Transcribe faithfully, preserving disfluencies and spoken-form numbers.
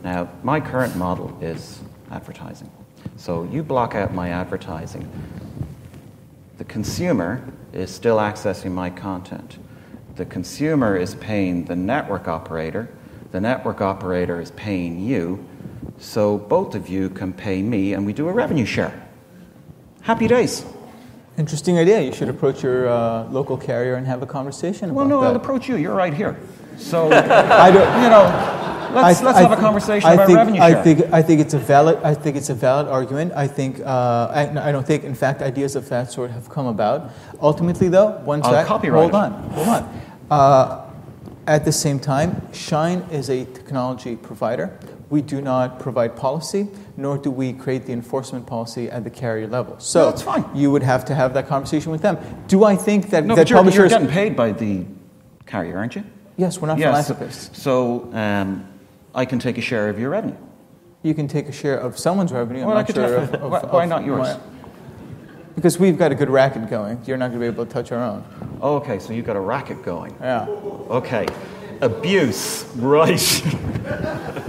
Now, my current model is advertising. So you block out my advertising. The consumer is still accessing my content. The consumer is paying the network operator. The network operator is paying you. So both of you can pay me, and we do a revenue share. Happy days. Interesting idea. You should approach your uh, local carrier and have a conversation about well, no, that. I'll approach you. You're right here. So, I don't, you know... Let's, I, let's I, have a conversation I about think, revenue I share. think I think it's a valid I think it's a valid argument. I think uh, I, I don't think, in fact, ideas of that sort have come about. Ultimately, though, one I'll sec. copyright Hold it. on, hold on. Uh, at the same time, Shine is a technology provider. We do not provide policy, nor do we create the enforcement policy at the carrier level. So no, that's fine. You would have to have that conversation with them. Do I think that no, that but you're, publishers? you're getting paid by the carrier, aren't you? Yes, we're not yes. philanthropists. So um, I can take a share of your revenue. You can take a share of someone's revenue. I'm well, not sure of, of, why, of, why not yours? My, because we've got a good racket going. You're not going to be able to touch our own. Oh, okay, so you've got a racket going. Yeah. Okay. Abuse. Right.